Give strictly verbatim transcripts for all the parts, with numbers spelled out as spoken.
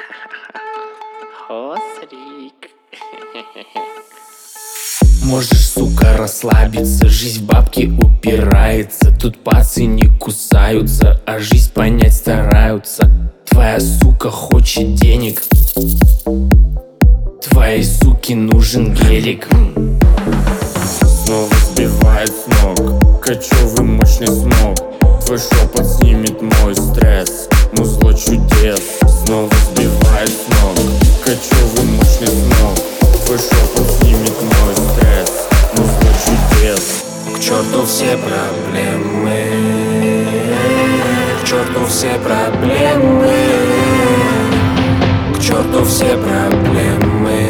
Хосрик. Можешь, сука, расслабиться, жизнь в бабки упирается. Тут пацы не кусаются, а жизнь понять стараются. Твоя сука хочет денег, твоей суке нужен гелик. Снова сбивает с ног кочевый мощный смог. Твой шепот снимет мой стресс, музло чудес. Снова сбивает с ног кочевый мощный смог. Твой шепот снимет мой стресс, музло чудес. К черту все проблемы, к черту все проблемы, к черту все проблемы,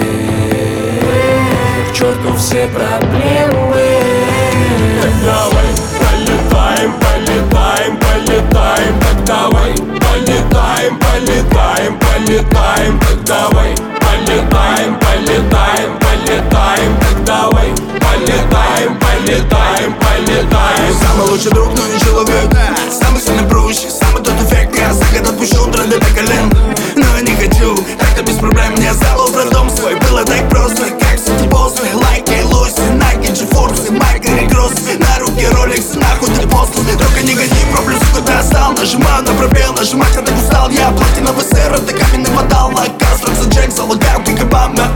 к черту все проблемы. Так давай полетаем, полетаем, полетаем. Так давай полетаем, полетаем, полетаем. Так давай полетаем, полетаем, полетаем. Так давай полетаем, полетаем, полетаем. Самый лучший друг, но не человек. Самый сильный прущий, самый тот эффект. Я за год отпущу тренды до колен. Но я не хочу, так-то без проблем. Мне забыл про дом свой, было так просто. Как сети боссы, лайки, луси, найки, джифорсы, майка, рекросс. На руки роликс, нахуй ты послал. Только не гони, проблю, сука, достал. Нажимаю на пробел, нажимать, когда устал. Я платиновый сыр, это каменный металл. Лайкас, Рокса Джек, залагаю, как Обама.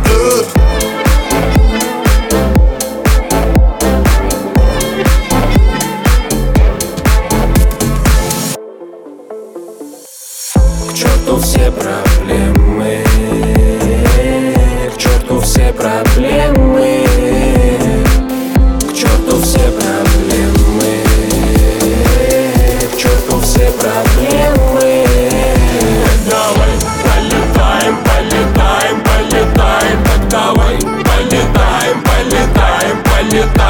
К черту все проблемы, к черту все проблемы, к черту все проблемы, к черту все проблемы. Давай полетаем, полетаем, полетаем. Так давай полетаем, полетаем, полетаем.